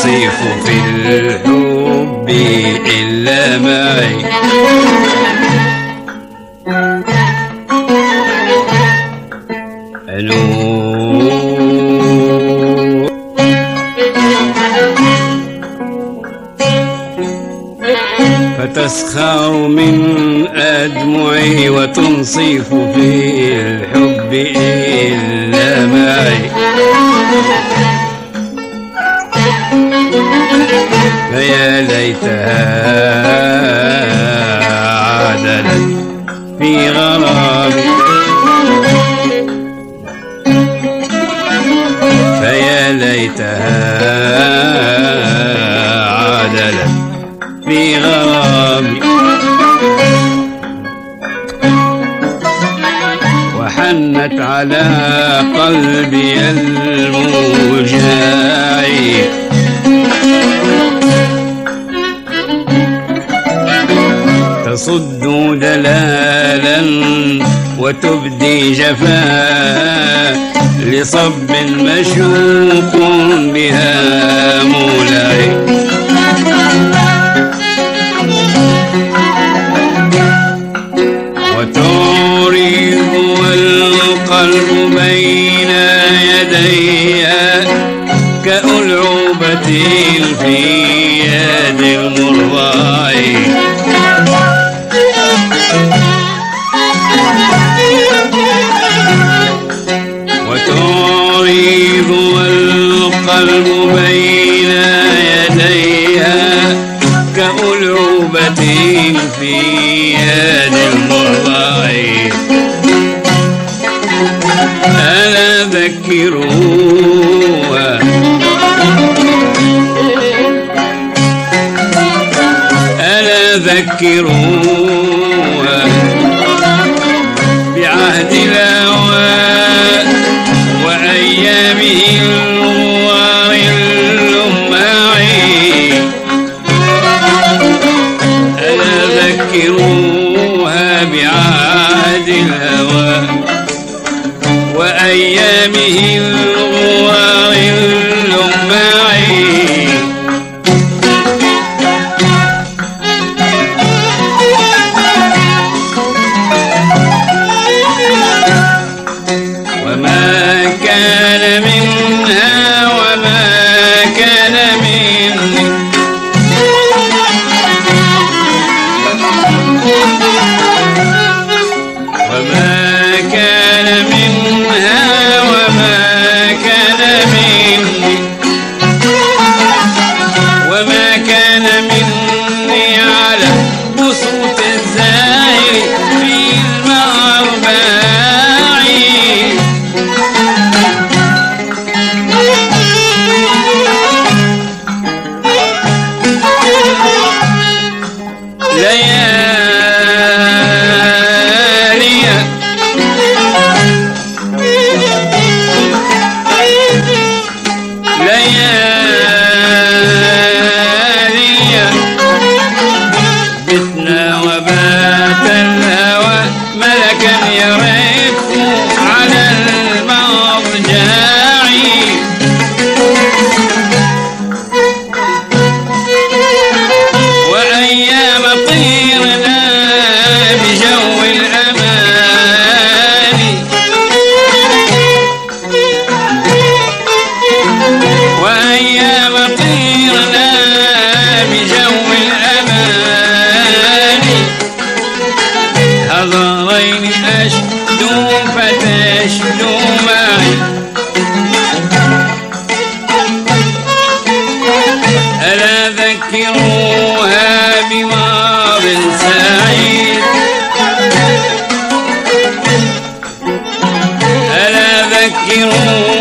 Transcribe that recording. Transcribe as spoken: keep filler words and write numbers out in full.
تنصيف في الحب إلا معي. فتسخر من أدمعي وتنصيف في الحب إلا معي. فيا ليتها عادلت في غرامي، فيا ليتها عادلت في غرامي. وحنت على قلبي الموجاعي، تصد دلالا وتبدي جفاء لصب مشوق بها مولاي. وتورد والقلب بين يديها كألعوبة في يد المرضع. وتورد والقلب بين يديها كألعوبة في يد المرضع. ألا ذكروها ألا ذكروها بعهد الهوى وأيامه النوار اللماعي. ألا ذكروها بعهد الهوى وأيامه الغوار اللماعي. وما كان منها وما كان مني، وما كان منها وما كان مني، وما كان مني على بسوط الزاهر في المرباع. ليالي ليالي بتنا وبات الهوى ملكا يرف على المضجاع. وأيام طيرنا بجو الأمان، وأيام طيرنا بجو الأمان. هضرين أشدو فتشدو معي. ألا ذكروها بماض سعيد، ألا ذكروها